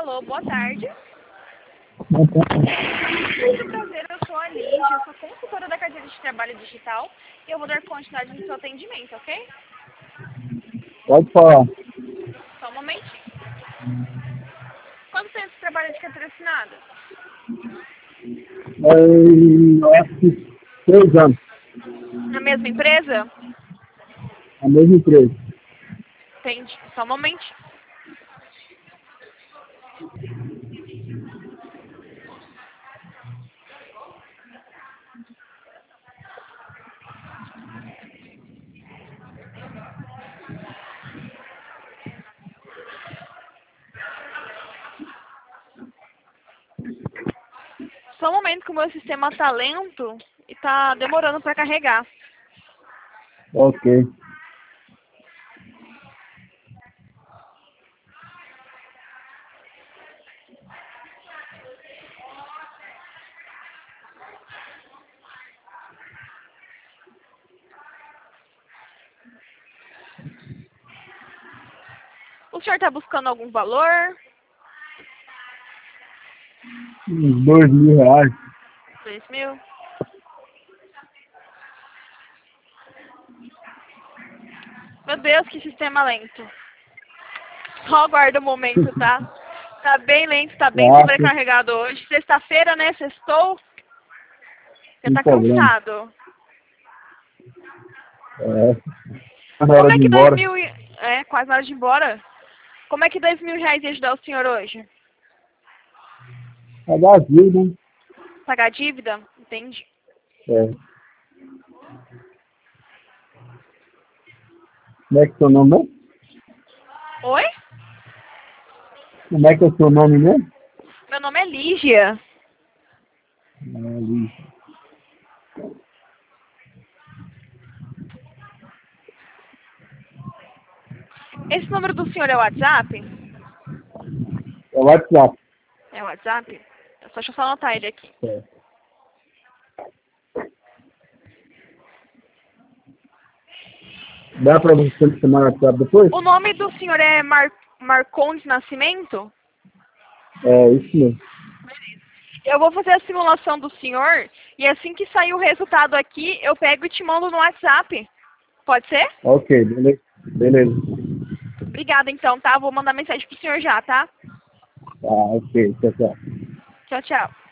Alô, boa tarde. Boa tarde. Muito prazer, eu sou a Lígia, eu sou consultora da carteira de trabalho digital e eu vou dar continuidade no seu atendimento, ok? Pode falar. Só um momentinho. Quanto tempo você trabalha de carteira assinada? Eu acho que 3 anos, Na mesma empresa? a mesma empresa. Entendi. Só um momentinho. Só um momento que o meu sistema tá lento e tá demorando para carregar. Ok. O senhor tá buscando algum valor? Uns R$ 2.000. 2.000? Meu Deus, que sistema lento. Só aguarda um momento, tá? Tá bem lento, tá bem Nossa, sobrecarregado hoje. Sexta-feira, né? Sextou. Já sem tá problema. cansado. Tá na Como hora é de ir que embora. É, quase na hora de ir embora. Como é que R$ 2.000 ia ajudar o senhor hoje? Vai dar vida, né? Pagar a dívida? Entendi. É. Como é que é o seu nome mesmo? Oi? Como é que é o seu nome mesmo? Meu nome é Lígia. Ali. Esse número do senhor é o WhatsApp? É o WhatsApp. É o WhatsApp? Deixa eu só anotar ele aqui. É. Dá pra você me chamar no WhatsApp depois? O nome do senhor é Marcondes Nascimento? É, isso mesmo. Eu vou fazer a simulação do senhor e assim que sair o resultado aqui, eu pego e te mando no WhatsApp. Pode ser? Ok, beleza. Beleza. Obrigada então, tá? Vou mandar mensagem pro senhor já, tá? Tá, ok. Tchau, tchau. Tchau, tchau.